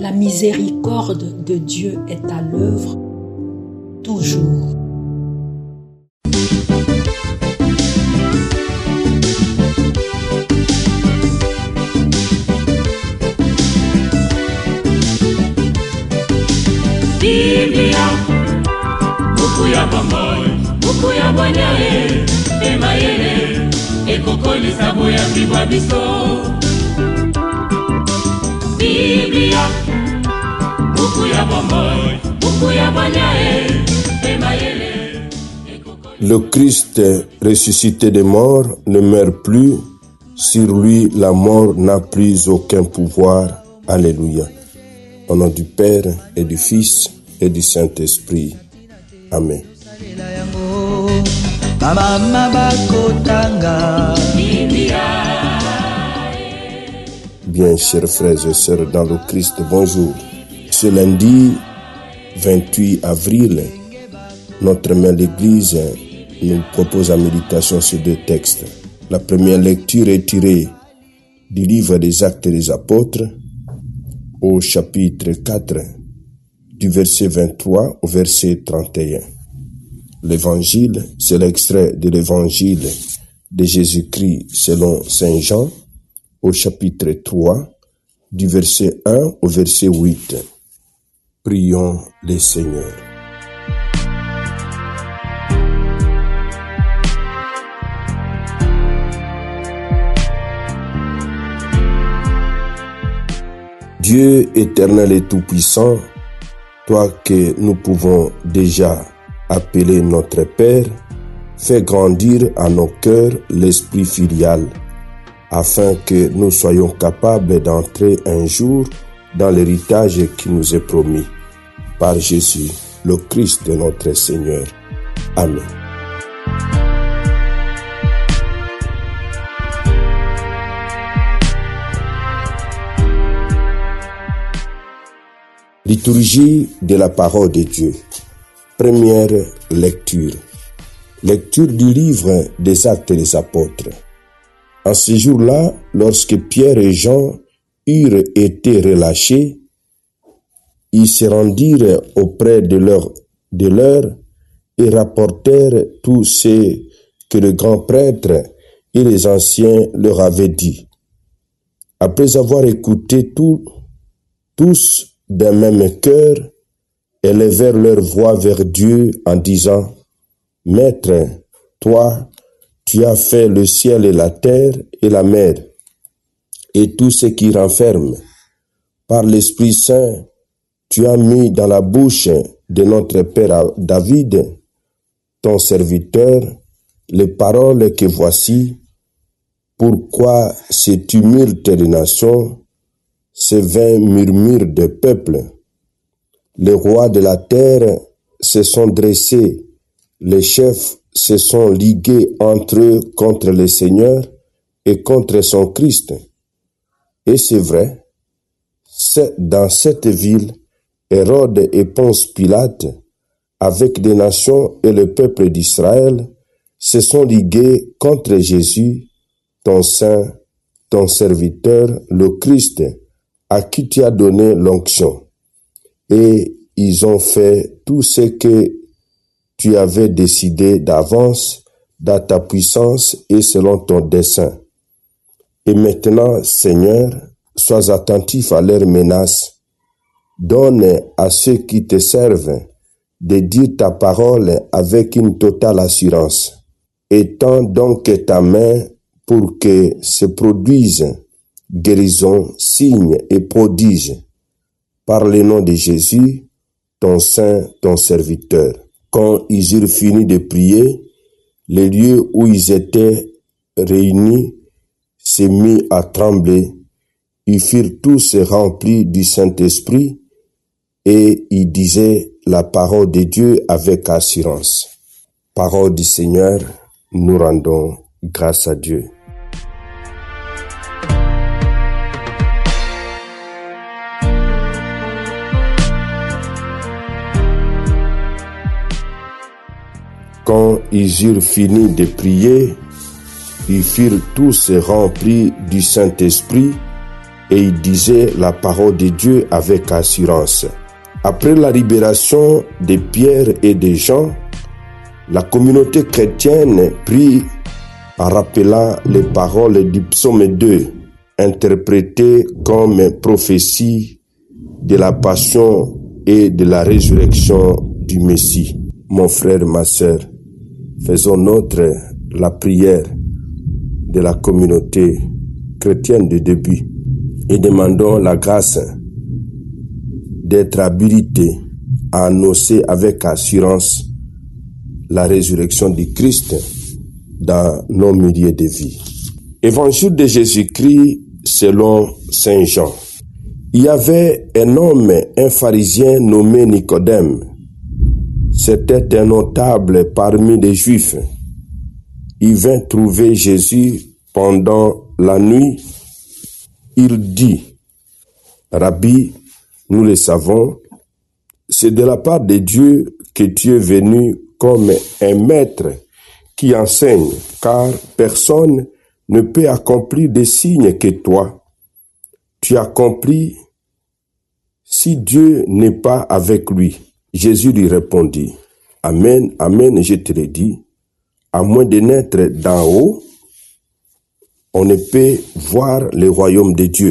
La miséricorde de Dieu est à l'œuvre toujours. Biblia, buku ya bomoi, buku ya bonyae, emayele, ekokoli sabo ya bibwa biso. Biblia, buku ya bomoi, buku ya bonyae, emayele, ekokoli. Le Christ ressuscité des morts ne meurt plus. Sur lui, la mort n'a plus aucun pouvoir. Alléluia. Au nom du Père et du Fils et du Saint-Esprit. Amen. Bien, chers frères et sœurs dans le Christ, bonjour. Ce lundi 28 avril, notre mère l'Église nous propose en méditation ces deux textes. La première lecture est tirée du livre des Actes des Apôtres, au chapitre 4, du verset 23 au verset 31. L'évangile, c'est l'extrait de l'évangile de Jésus-Christ selon Saint Jean, au chapitre 3, du verset 1 au verset 8. Prions le Seigneur. Dieu éternel et tout-puissant, toi que nous pouvons déjà appeler notre Père, fais grandir à nos cœurs l'esprit filial, afin que nous soyons capables d'entrer un jour dans l'héritage qui nous est promis. Par Jésus, le Christ de notre Seigneur. Amen. Liturgie de la parole de Dieu. Première lecture. Lecture du livre des Actes des Apôtres. En ce jour-là, lorsque Pierre et Jean eurent été relâchés, ils se rendirent auprès de leur et rapportèrent tout ce que le grand prêtre et les anciens leur avaient dit. Après avoir écouté tous d'un même cœur, élevèrent leur voix vers Dieu en disant: Maître, toi, tu as fait le ciel et la terre et la mer, et tout ce qui renferme. Par l'Esprit Saint, tu as mis dans la bouche de notre Père David, ton serviteur, les paroles que voici. Pourquoi ce tumulte des nations, ces vains murmures de peuple? Les rois de la terre se sont dressés, les chefs se sont ligués entre eux contre le Seigneur et contre son Christ. Et c'est vrai, dans cette ville, Hérode et Ponce Pilate, avec des nations et le peuple d'Israël, se sont ligués contre Jésus, ton saint, ton serviteur, le Christ, à qui tu as donné l'onction. Et ils ont fait tout ce que tu avais décidé d'avance dans ta puissance et selon ton dessein. Et maintenant, Seigneur, sois attentif à leurs menaces. Donne à ceux qui te servent de dire ta parole avec une totale assurance. Étends donc ta main pour que se produisent guérison, signes et prodiges, par le nom de Jésus, ton saint, ton serviteur. Quand ils eurent fini de prier, le lieu où ils étaient réunis se mit à trembler. Ils furent tous remplis du Saint-Esprit et ils disaient la parole de Dieu avec assurance. Parole du Seigneur, nous rendons grâce à Dieu. Quand ils eurent fini de prier, ils furent tous remplis du Saint-Esprit et il disait la parole de Dieu avec assurance. Après la libération de Pierre et de Jean, la communauté chrétienne prie en rappelant les paroles du psaume 2, interprétées comme prophétie de la passion et de la résurrection du Messie. Mon frère, ma sœur, faisons nôtre la prière de la communauté chrétienne de début et demandons la grâce d'être habilités à annoncer avec assurance la résurrection du Christ dans nos milieux de vie. Évangile de Jésus-Christ selon Saint Jean. Il y avait un homme, un pharisien nommé Nicodème. C'était un notable parmi les Juifs. Il vint trouver Jésus pendant la nuit. Il dit, « Rabbi, nous le savons, c'est de la part de Dieu que tu es venu comme un maître qui enseigne, car personne ne peut accomplir des signes que toi. Tu accomplis si Dieu n'est pas avec lui. » Jésus lui répondit, « Amen, amen, je te le dis, à moins de naître d'en haut, on ne peut voir le royaume de Dieu. »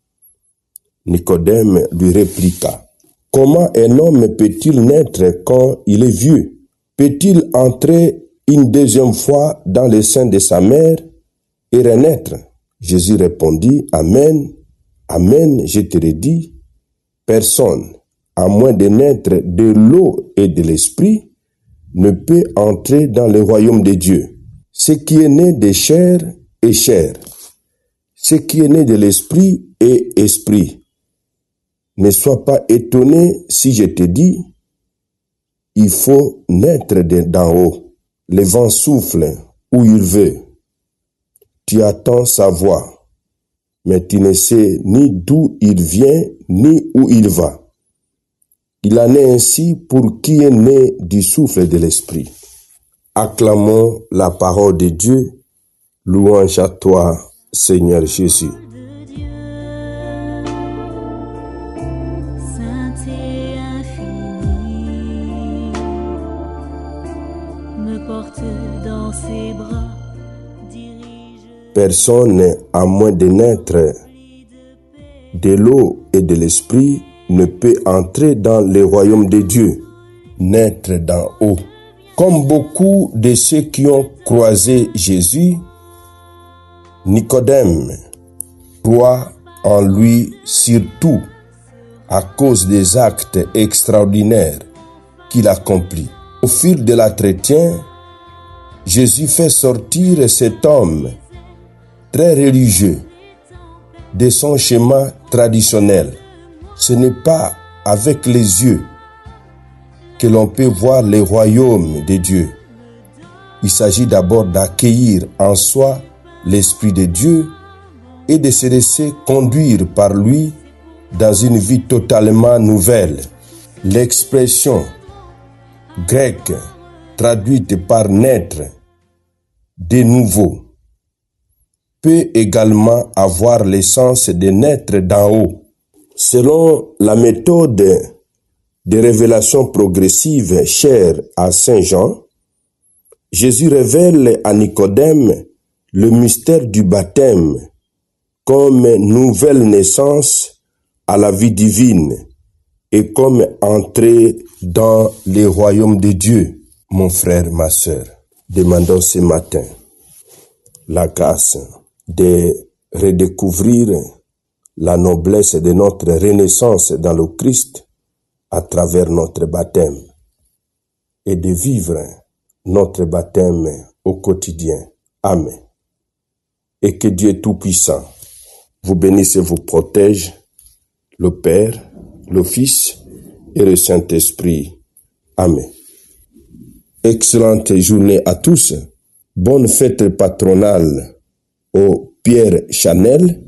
Nicodème lui répliqua, « Comment un homme peut-il naître quand il est vieux? Peut-il entrer une deuxième fois dans le sein de sa mère et renaître? » Jésus répondit, « Amen, amen, je te le dis, personne, à moins de naître de l'eau et de l'esprit, ne peut entrer dans le royaume de Dieu. Ce qui est né de chair est chair, ce qui est né de l'esprit est esprit. Ne sois pas étonné si je te dis, il faut naître d'en haut. Le vent souffle où il veut. Tu attends sa voix, mais tu ne sais ni d'où il vient, ni où il va. Il en est ainsi pour qui est né du souffle de l'esprit. Acclamons la parole de Dieu. Louange à toi, Seigneur Jésus. Personne, à moins de naître de l'eau et de l'esprit, ne peut entrer dans le royaume de Dieu, naître d'en haut. Comme beaucoup de ceux qui ont croisé Jésus, Nicodème croit en lui surtout à cause des actes extraordinaires qu'il accomplit. Au fil de l'entretien, Jésus fait sortir cet homme très religieux de son schéma traditionnel. Ce n'est pas avec les yeux que l'on peut voir le royaume de Dieu. Il s'agit d'abord d'accueillir en soi l'Esprit de Dieu et de se laisser conduire par lui dans une vie totalement nouvelle. L'expression grecque traduite par naître de nouveau peut également avoir le sens de naître d'en haut. Selon la méthode de révélation progressive chère à Saint Jean, Jésus révèle à Nicodème le mystère du baptême comme nouvelle naissance à la vie divine et comme entrée dans le royaume de Dieu. Mon frère, ma sœur, demandons ce matin la grâce de redécouvrir la noblesse de notre renaissance dans le Christ à travers notre baptême et de vivre notre baptême au quotidien. Amen. Et que Dieu Tout-Puissant vous bénisse et vous protège, le Père, le Fils et le Saint-Esprit. Amen. Excellente journée à tous. Bonne fête patronale au Pierre Chanel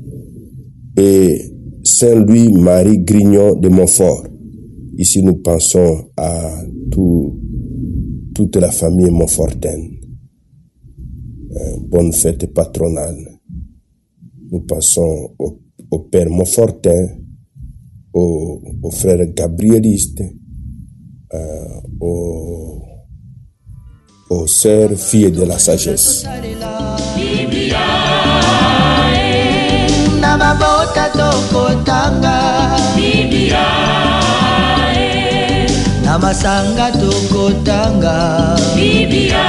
et Saint-Louis-Marie Grignon de Montfort. Ici, nous pensons à toute la famille montfortaine. Bonne fête patronale. Nous pensons au Père Montfortin, au frère Gabrieliste, aux sœurs filles de la sagesse. Namasanga tokotanga Biblia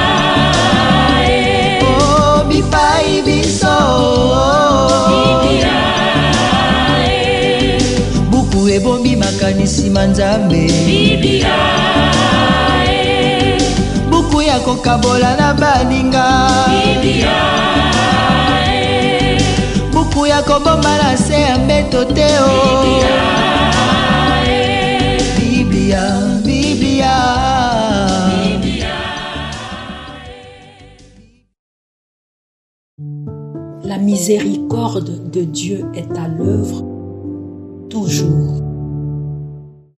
oh bipai biso Biblia buku ebombi makanisi manzambe Biblia buku ya kokabola na baninga Biblia buku ya kobomba na se ya mbeto te o La miséricorde de Dieu est à l'œuvre toujours.